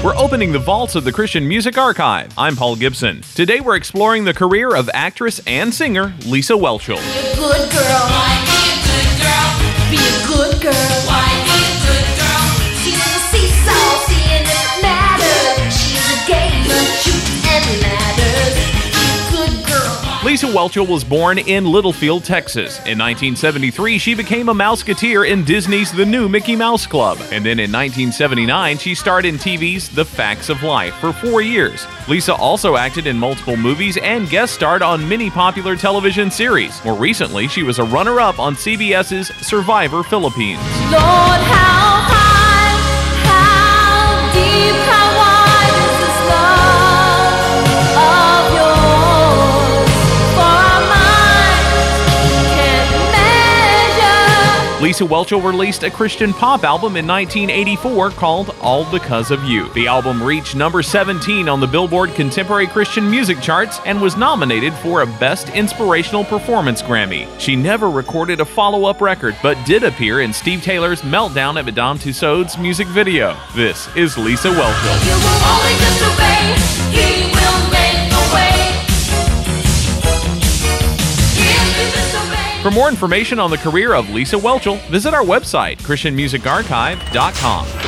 We're opening the vaults of the Christian Music Archive. I'm Paul Gibson. Today we're exploring the career of actress and singer Lisa Whelchel. Be a good girl. Why be a good girl? Be a good girl. Why be a good girl? She's a seesaw, seeing it matters. She's a game of truth and ladders. Be a good girl. Lisa Whelchel was born in Littlefield, Texas. In 1973, she became a Mouseketeer in Disney's The New Mickey Mouse Club. And then in 1979, she starred in TV's The Facts of Life for 4 years. Lisa also acted in multiple movies and guest starred on many popular television series. More recently, she was a runner-up on CBS's Survivor Philippines. Lord, how high, how deep, how wide is this love of yours? For our minds can't measure. Lisa Whelchel released a Christian pop album in 1984 called All Because of You. The album reached number 17 on the Billboard Contemporary Christian Music charts and was nominated for a Best Inspirational Performance Grammy. She never recorded a follow-up record, but did appear in Steve Taylor's Meltdown at Madame Tussauds music video. This is Lisa Whelchel. You will only disobey. He will make a way. If you disobey. For more information on the career of Lisa Whelchel, visit our website, ChristianMusicArchive.com.